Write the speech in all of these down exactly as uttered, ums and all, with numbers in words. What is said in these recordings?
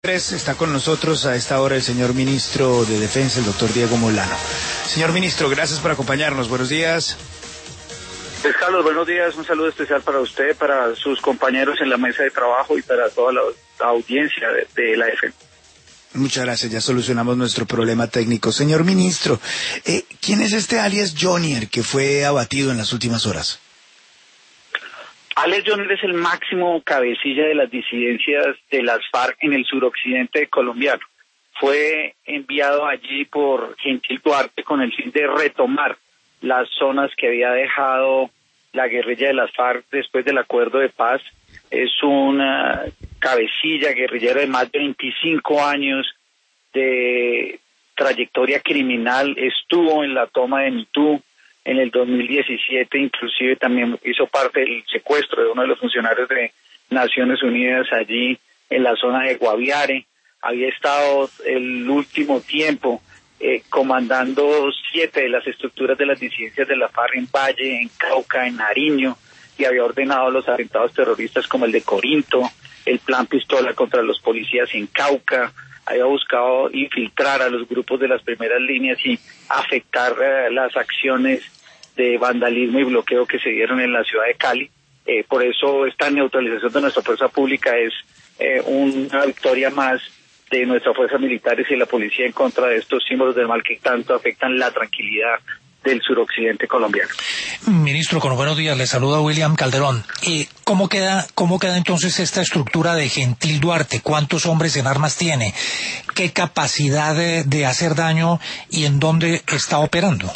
Está con nosotros a esta hora el señor ministro de Defensa, el doctor Diego Molano. Señor ministro, gracias por acompañarnos. Buenos días. Pues Carlos, buenos días. Un saludo especial para usted, para sus compañeros en la mesa de trabajo y para toda la, la audiencia de, de la F. Muchas gracias, ya solucionamos nuestro problema técnico. Señor ministro, eh, ¿quién es este alias Jonier que fue abatido en las últimas horas? Alias Jonier es el máximo cabecilla de las disidencias de las FARC en el suroccidente colombiano. Fue enviado allí por Gentil Duarte con el fin de retomar las zonas que había dejado la guerrilla de las FARC después del acuerdo de paz. Es una cabecilla guerrillera de más de veinticinco años de trayectoria criminal. Estuvo en la toma de Mitú en el dos mil diecisiete, inclusive también hizo parte del secuestro de uno de los funcionarios de Naciones Unidas allí en la zona de Guaviare. Había estado el último tiempo eh, comandando siete de las estructuras de las disidencias de la FARC en Valle, en Cauca, en Nariño, y había ordenado los atentados terroristas como el de Corinto, el plan Pistola contra los policías en Cauca. Había buscado infiltrar a los grupos de las primeras líneas y afectar eh, las acciones de vandalismo y bloqueo que se dieron en la ciudad de Cali. Eh, por eso esta neutralización de nuestra fuerza pública es eh, una victoria más de nuestras fuerzas militares y la policía en contra de estos símbolos del mal que tanto afectan la tranquilidad del suroccidente colombiano. Ministro, con buenos días, le saluda William Calderón. Eh, ¿cómo queda, cómo queda entonces esta estructura de Gentil Duarte? ¿Cuántos hombres en armas tiene? ¿Qué capacidad de, de hacer daño y en dónde está operando?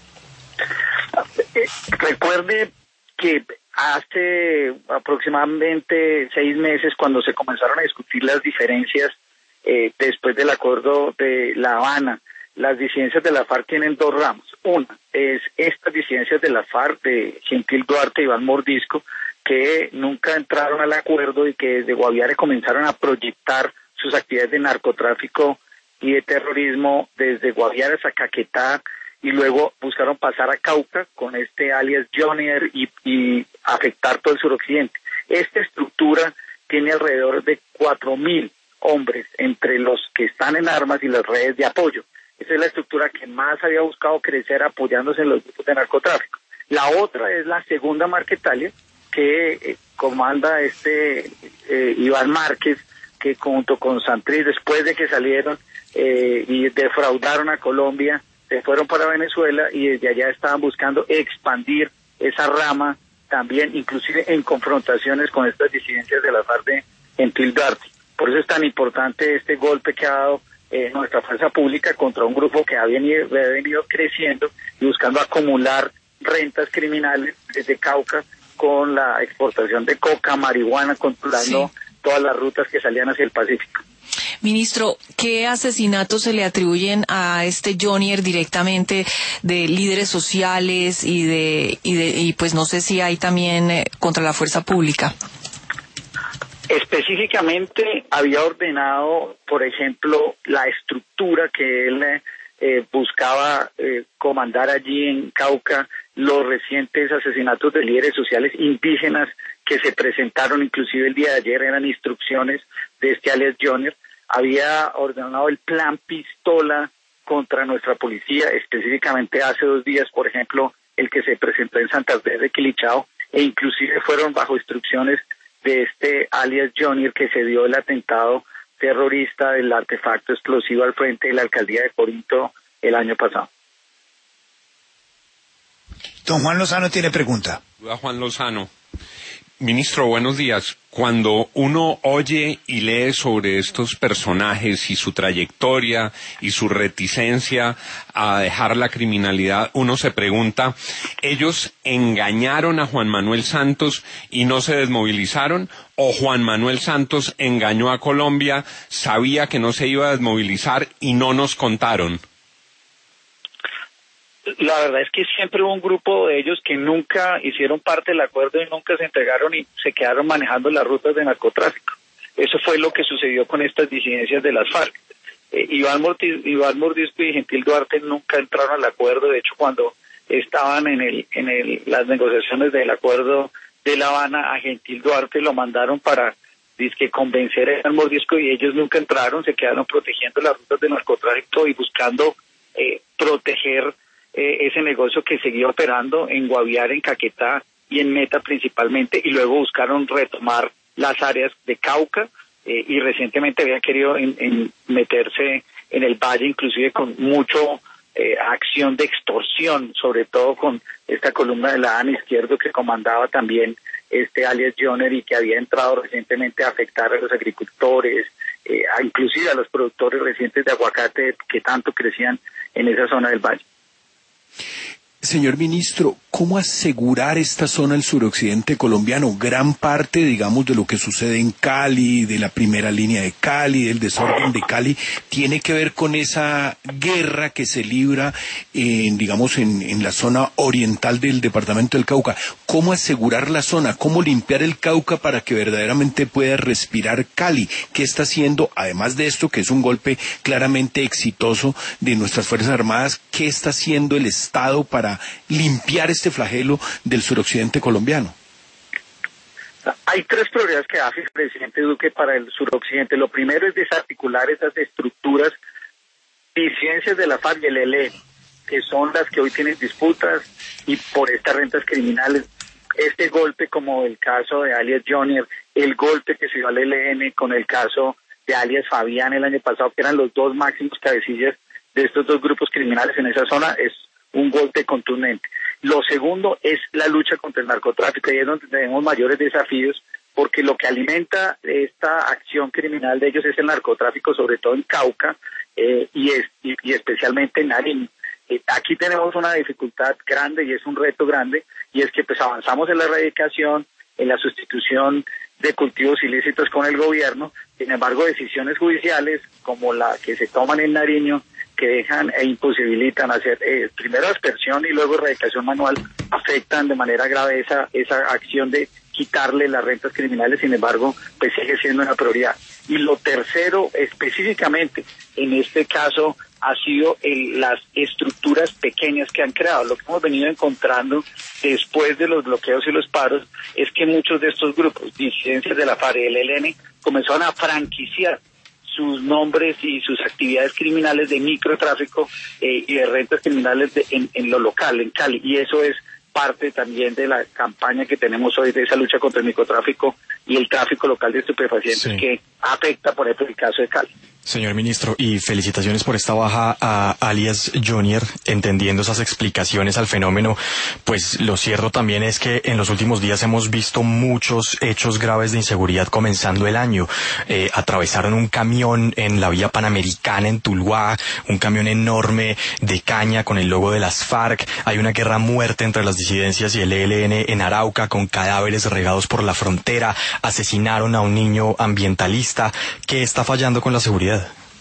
Eh, recuerde que hace aproximadamente seis meses, cuando se comenzaron a discutir las diferencias eh, después del acuerdo de La Habana, las disidencias de la FARC tienen dos ramas. Una es estas disidencias de la FARC, de Gentil Duarte y Iván Mordisco, que nunca entraron al acuerdo y que desde Guaviare comenzaron a proyectar sus actividades de narcotráfico y de terrorismo desde Guaviare hasta Caquetá, y luego buscaron pasar a Cauca con este alias Jonier y, y afectar todo el suroccidente. Esta estructura tiene alrededor de cuatro mil hombres entre los que están en armas y las redes de apoyo. Esa es la estructura que más había buscado crecer apoyándose en los grupos de narcotráfico. La otra es la segunda Marquetalia, que eh, comanda este eh, Iván Márquez, que junto con Santrich, después de que salieron eh, y defraudaron a Colombia, se fueron para Venezuela y desde allá estaban buscando expandir esa rama también, inclusive en confrontaciones con estas disidencias de la FARC de Gentil Duarte. Por eso es tan importante este golpe que ha dado eh, nuestra fuerza pública contra un grupo que ha venido, ha venido creciendo y buscando acumular rentas criminales desde Cauca con la exportación de coca, marihuana, controlando sí. todas las rutas que salían hacia el Pacífico. Ministro, ¿qué asesinatos se le atribuyen a este Jonier directamente de líderes sociales y de y de y pues no sé si hay también eh, contra la fuerza pública? Específicamente había ordenado, por ejemplo, la estructura que él eh, buscaba eh, comandar allí en Cauca, los recientes asesinatos de líderes sociales indígenas que se presentaron inclusive el día de ayer, eran instrucciones de este alias Jonier. Había ordenado el plan Pistola contra nuestra policía, específicamente hace dos días, por ejemplo, el que se presentó en Santander de Quilichao, e inclusive fueron bajo instrucciones de este alias Jonier que se dio el atentado terrorista del artefacto explosivo al frente de la alcaldía de Corinto el año pasado. Don Juan Lozano tiene pregunta. Juan Lozano. Ministro, buenos días. Cuando uno oye y lee sobre estos personajes y su trayectoria y su reticencia a dejar la criminalidad, uno se pregunta, ¿ellos engañaron a Juan Manuel Santos y no se desmovilizaron? ¿O Juan Manuel Santos engañó a Colombia, sabía que no se iba a desmovilizar y no nos contaron? La verdad es que siempre hubo un grupo de ellos que nunca hicieron parte del acuerdo y nunca se entregaron y se quedaron manejando las rutas de narcotráfico. Eso fue lo que sucedió con estas disidencias de las FARC. Eh, Iván, Mortis, Iván Mordisco y Gentil Duarte nunca entraron al acuerdo. De hecho, cuando estaban en el en el las negociaciones del acuerdo de La Habana, a Gentil Duarte lo mandaron para dizque convencer al mordisco, y ellos nunca entraron, se quedaron protegiendo las rutas de narcotráfico y buscando eh, proteger eh, ese negocio que seguía operando en Guaviare, en Caquetá y en Meta principalmente, y luego buscaron retomar las áreas de Cauca, eh, y recientemente habían querido en, en meterse en el Valle, inclusive con mucho eh, acción de extorsión, sobre todo con esta columna de la A N izquierdo que comandaba también este alias Joner, y que había entrado recientemente a afectar a los agricultores, eh, a, inclusive a los productores recientes de aguacate que tanto crecían en esa zona del Valle. Señor ministro, ¿cómo asegurar esta zona del suroccidente colombiano? Gran parte, digamos, de lo que sucede en Cali, de la primera línea de Cali, del desorden de Cali, tiene que ver con esa guerra que se libra, en, digamos, en, en la zona oriental del departamento del Cauca. ¿Cómo asegurar la zona? ¿Cómo limpiar el Cauca para que verdaderamente pueda respirar Cali? ¿Qué está haciendo, además de esto, que es un golpe claramente exitoso de nuestras Fuerzas Armadas, qué está haciendo el Estado para limpiar este flagelo del suroccidente colombiano? Hay tres prioridades que hace el presidente Duque para el suroccidente. Lo primero es desarticular esas estructuras, disidencias de la FARC y el E L N, que son las que hoy tienen disputas y por estas rentas criminales. Este golpe, como el caso de alias Joner, el golpe que se dio al E L N con el caso de alias Fabián el año pasado, que eran los dos máximos cabecillas de estos dos grupos criminales en esa zona, es un golpe contundente. Lo segundo es la lucha contra el narcotráfico, y es donde tenemos mayores desafíos, porque lo que alimenta esta acción criminal de ellos es el narcotráfico, sobre todo en Cauca, eh, y, es, y, y especialmente en Nariño. Eh, aquí tenemos una dificultad grande y es un reto grande, y es que pues avanzamos en la erradicación, en la sustitución de cultivos ilícitos con el gobierno. Sin embargo, decisiones judiciales como la que se toman en Nariño, que dejan e imposibilitan hacer eh, primero aspersión y luego erradicación manual, afectan de manera grave esa esa acción de quitarle las rentas criminales. Sin embargo, pues sigue siendo una prioridad. Y lo tercero, específicamente en este caso, ha sido el, las estructuras pequeñas que han creado. Lo que hemos venido encontrando después de los bloqueos y los paros es que muchos de estos grupos, disidencias de la FARC y el E L N, comenzaron a franquiciar sus nombres y sus actividades criminales de microtráfico eh, y de rentas criminales de, en, en lo local, en Cali. Y eso es parte también de la campaña que tenemos hoy de esa lucha contra el microtráfico y el tráfico local de estupefacientes, sí, que afecta, por ejemplo, el caso de Cali. Señor ministro, y felicitaciones por esta baja a alias Joner, entendiendo esas explicaciones al fenómeno. Pues lo cierto también es que en los últimos días hemos visto muchos hechos graves de inseguridad comenzando el año. Eh, atravesaron un camión en la vía Panamericana en Tuluá, un camión enorme de caña con el logo de las FARC. Hay una guerra a muerte entre las disidencias y el E L N en Arauca, con cadáveres regados por la frontera. Asesinaron a un niño ambientalista. ¿Qué está fallando con la seguridad?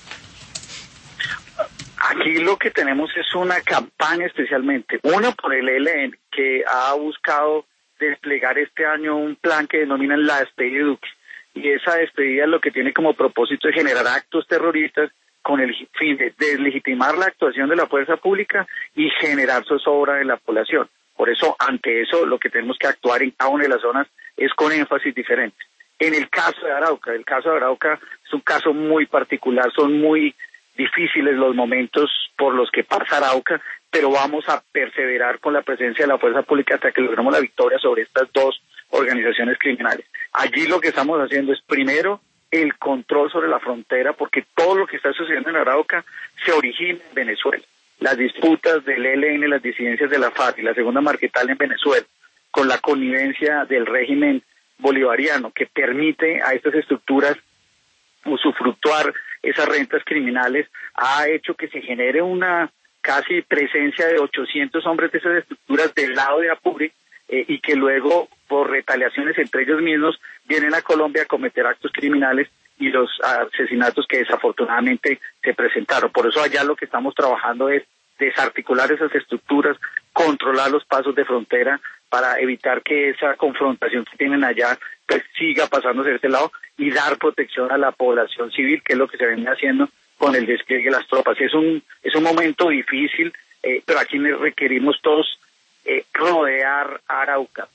Aquí lo que tenemos es una campaña especialmente, una por el E L N, que ha buscado desplegar este año un plan que denominan la despedida de Duque. Y esa despedida lo que tiene como propósito es generar actos terroristas con el fin de deslegitimar la actuación de la fuerza pública y generar zozobra en la población. Por eso, ante eso, lo que tenemos que actuar en cada una de las zonas es con énfasis diferente. En el caso de Arauca, el caso de Arauca es un caso muy particular, son muy difíciles los momentos por los que pasa Arauca, pero vamos a perseverar con la presencia de la fuerza pública hasta que logremos la victoria sobre estas dos organizaciones criminales. Allí lo que estamos haciendo es, primero, el control sobre la frontera, porque todo lo que está sucediendo en Arauca se origina en Venezuela. Las disputas del E L N, las disidencias de la FARC y la segunda Marquetal en Venezuela, con la connivencia del régimen bolivariano que permite a estas estructuras usufructuar esas rentas criminales, ha hecho que se genere una casi presencia de ochocientos hombres de esas estructuras del lado de Apure, eh, y que luego, por retaliaciones entre ellos mismos, vienen a Colombia a cometer actos criminales y los asesinatos que desafortunadamente se presentaron. Por eso allá lo que estamos trabajando es desarticular esas estructuras, controlar los pasos de frontera para evitar que esa confrontación que tienen allá pues siga pasándose de este lado, y dar protección a la población civil, que es lo que se viene haciendo con el despliegue de las tropas. Es un es un momento difícil, eh, pero aquí requerimos todos eh, rodear Arauca,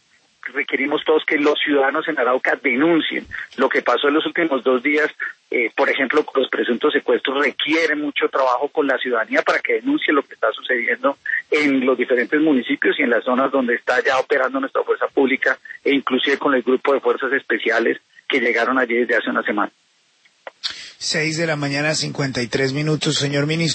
requerimos todos que los ciudadanos en Arauca denuncien lo que pasó en los últimos dos días. Eh, por ejemplo, con los presuntos secuestros requiere mucho trabajo con la ciudadanía para que denuncie lo que está sucediendo en los diferentes municipios y en las zonas donde está ya operando nuestra fuerza pública, e inclusive con el grupo de fuerzas especiales que llegaron allí desde hace una semana. Seis de la mañana, cincuenta y tres minutos, señor ministro.